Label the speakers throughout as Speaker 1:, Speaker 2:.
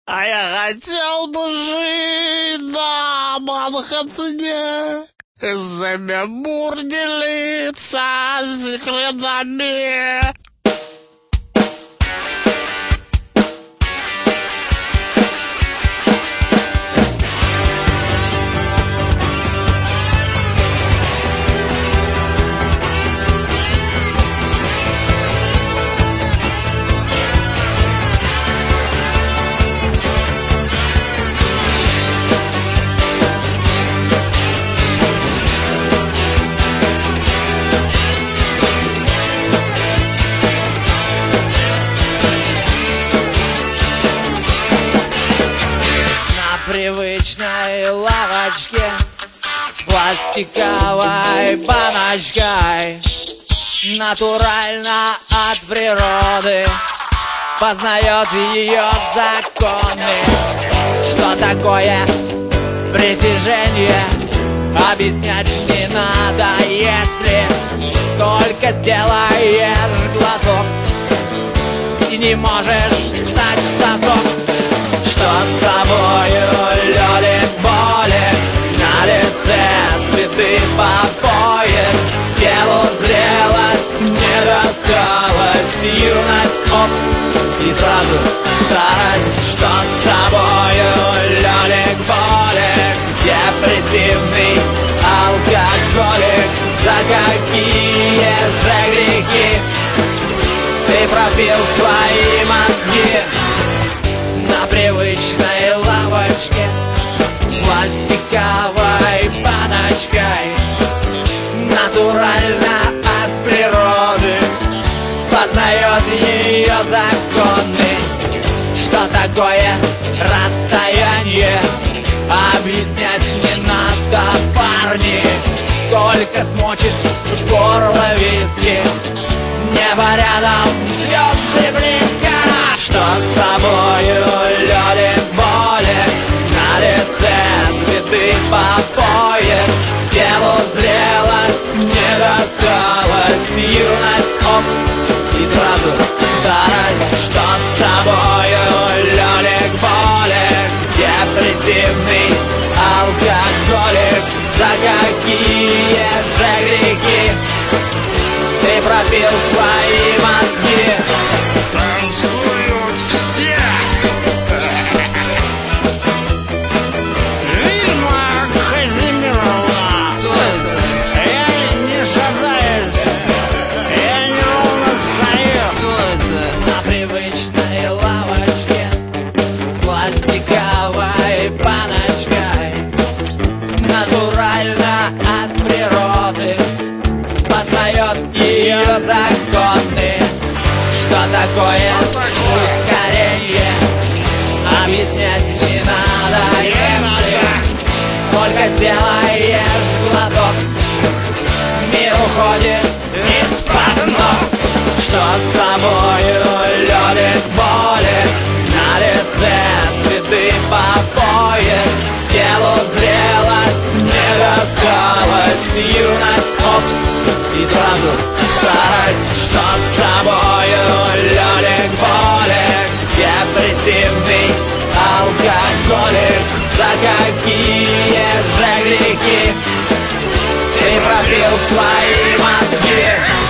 Speaker 1: А я хотел бы жить на Манхэттене, Замемур делиться секретами.
Speaker 2: Привычной лавочке с пластиковой баночкой, натурально от природы познает ее законы. Что такое притяжение, объяснять не надо, если только сделаешь глоток и не можешь стать сосок. Что с тобою, Лёлик, болик? На лице цветы по пояс, телу зрелость не досталась, юность, оп, и сразу старость. Что с тобою, Лёлик, болик? Депрессивный алкоголик, за какие же грехи ты пропил свои мозги? На привычной лавочке с пластиковой баночкой, натурально от природы познает ее законы. Что такое расстояние, объяснять не надо, парни, только смочит горло виски. Небо рядом, звезды близко. Что с тобою, Лёлик, болик? На лице цветы по пояс, телу зрелость не досталась, юность, оп, и сразу старость. Что с тобою, Лёлик, болик? Депрессивный алкоголик, за какие же грехи ты пропил свои мозги?
Speaker 1: Танцуют все. Вильма Казимировна.
Speaker 2: Кто это?
Speaker 1: Я не шатаюсь, я неровно стою.
Speaker 2: Кто это? На привычной лавочке с пластиковой баночкой, натурально от природы познает ее законы. Что такое ускорение, объяснять не надо, если только сделаешь глоток, мир уходит из-под ног. Что с тобою, Лёлик, болик? На лице цветы по пояс, телу зрелость не досталась, юность, опс, и сразу старость. Что с тобою, Лёлик, болик? Депрессивный алкоголик, за какие же грехи ты пропил свои мозги?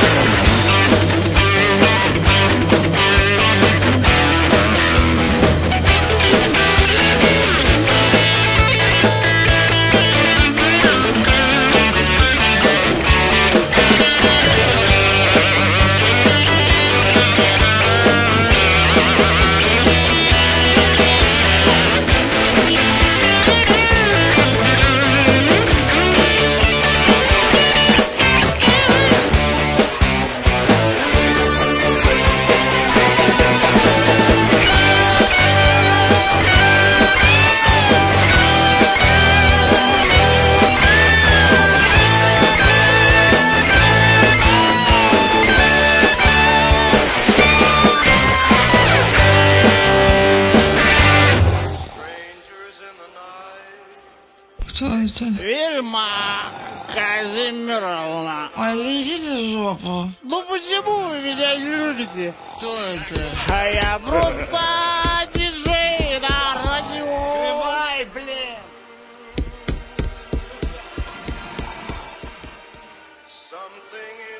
Speaker 3: Кто это?
Speaker 1: Вильма Казимировна.
Speaker 3: Ой, идите в жопу.
Speaker 1: Ну почему вы меня не любите?
Speaker 3: Кто это?
Speaker 1: А я просто диджей на
Speaker 4: thing is